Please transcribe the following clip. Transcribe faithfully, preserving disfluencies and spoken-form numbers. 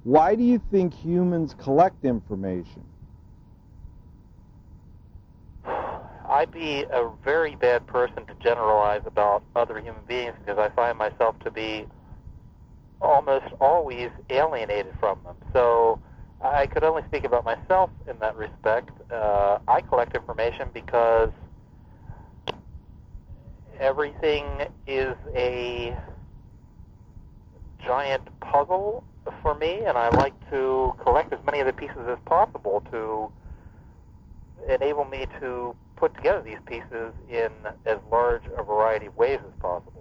Why do you think humans collect information? I'd be a very bad person to generalize about other human beings because I find myself to be almost always alienated from them. So I could only speak about myself in that respect. Uh, I collect information because everything is a giant puzzle for me, and I like to collect as many of the pieces as possible to enable me to put together these pieces in as large a variety of ways as possible.